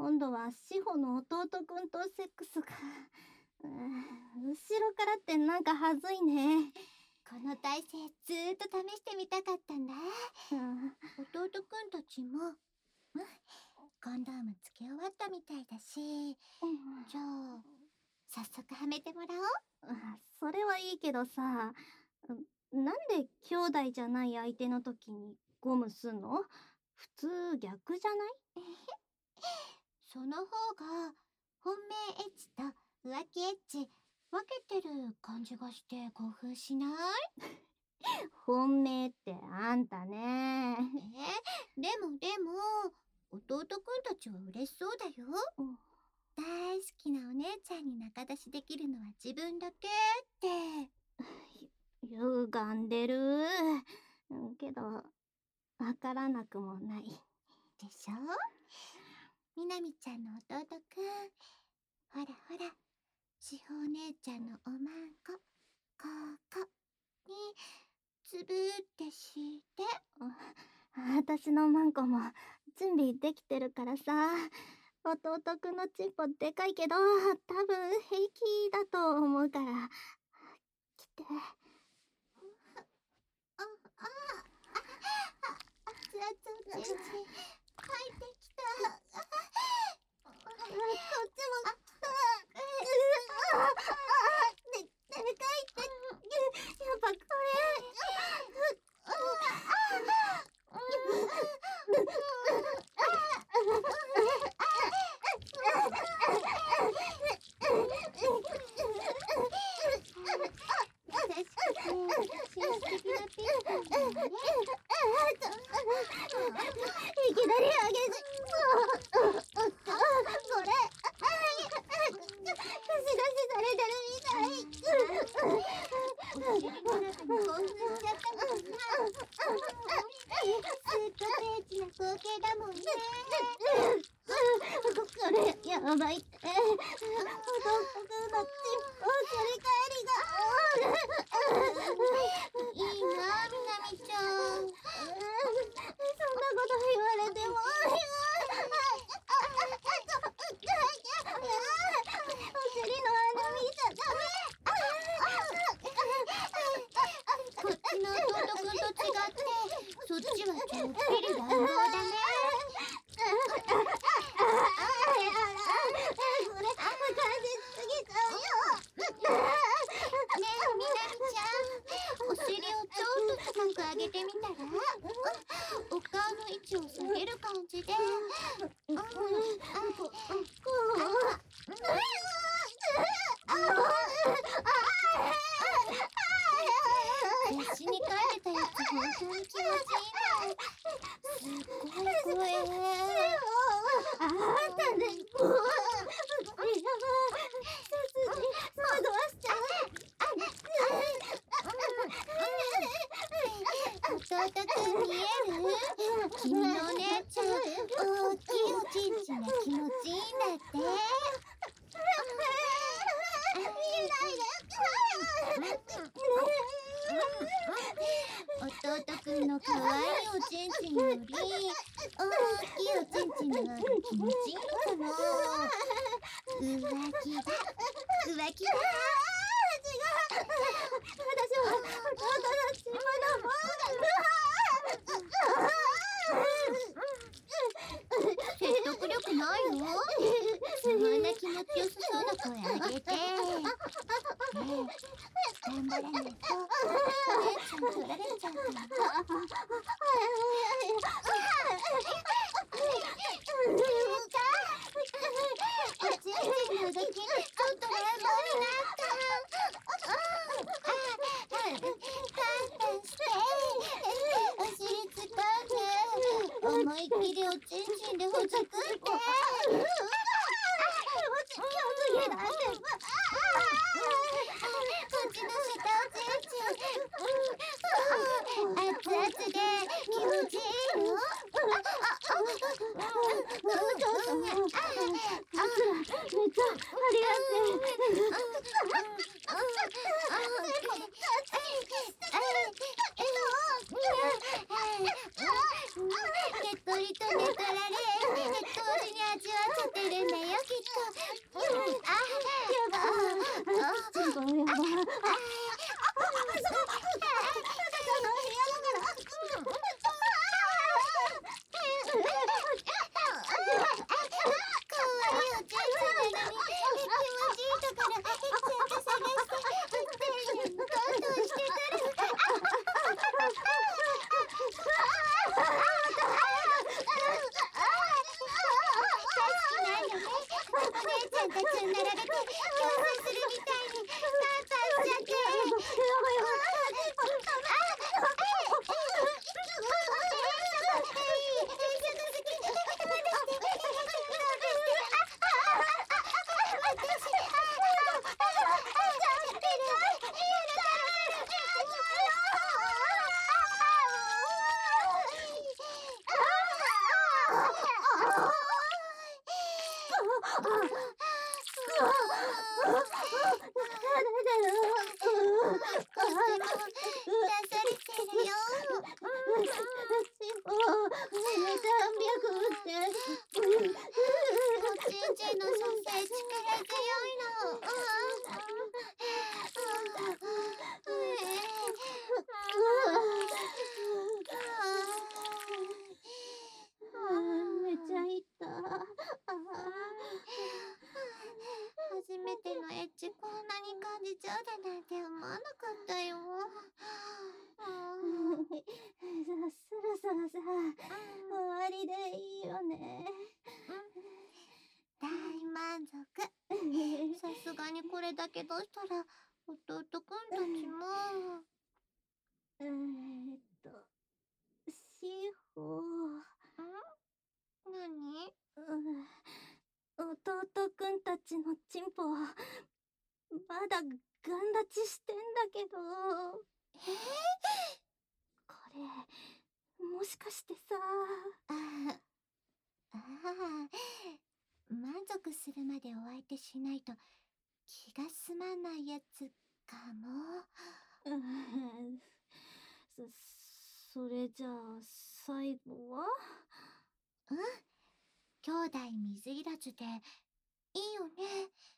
今度は志保の弟くんとセックスか。後ろからってなんかはずいね。 この体勢ずーっと試してみたかったんだ。弟くんたちもコンドームつけ終わったみたいだし、じゃあ早速はめてもらおう。 それはいいけどさ、なんで兄弟じゃない相手の時にゴムすんの？普通逆じゃない？ その方が本命エッチと浮気エッチ分けてる感じがして興奮しない？ 本命ってあんたね。 でも弟くんたちは嬉しそうだよ。大好きなお姉ちゃんに仲出しできるのは自分だけって。 歪んでる。けどわからなくもない。 でしょ？みなみちゃんの弟くん、ほらほら、志保お姉ちゃんのおまんこ、ここにつぶってして。 私のマンコも準備できてるからさ。弟くんのチンポでかいけど多分平気だと思うから来て。 熱々おちんちん入ってきた。 こっちも来た。でかいって。やっぱこれ。いきなりあげず。これ貸し出しされてるみたい。 お尻の中に興奮しちゃったもんな。すっごくエッチな光景だもんね。 これやばいって。弟くんのチンポすり返りが。 いいな、みなみちゃん。 そんなこと言われても。お尻の穴見ちゃダメ。 こっちの弟くんと違ってそっちはちょっぴり乱暴だね。 これ感じすぎちゃうよ。 ねえみなみちゃん、お尻をちょっと高く上げてみたら？お顔の位置を下げる感じで。必死に噛んでたやつ本当に気持ちいいの。すっごい声。 あんたね。背筋惑わしちゃう。 弟くん見える？君のお姉ちゃん、大きいおちんちんが気持ちいいんだって。 見ないで。 弟くんの可愛いおちんちんより大きいおちんちんの方が気持ちいいのかも。浮気だ。 違う。私は弟のチンポの方が。 説得力ないよ。そんな気持ちよさそうな声あげて。頑張らないとお姉ちゃん取られちゃうから。おちんちんの動きちょっと乱暴になった。簡単して。お尻つかんで思いっきりおちんちんでほじくって。熱々で気持ちいいの？ めっちゃありが手っ取りとね取られ同時に味わっちゃってるんだよきっと。 チンポやば。 初めてのエッチこんなに感じちゃうだなんて思わなかったよ。 そろそろさ、終わりでいいよね。 大満足。さすがにこれだけどうしたら弟くんたちも。 しほ。 何？ 弟くんたちのチンポまだガン立ちしてんだけど。これもしかしてさ。 満足するまでお相手しないと気が済まないやつかも。 それじゃあ最後は？ 兄弟水入らずでいいよね。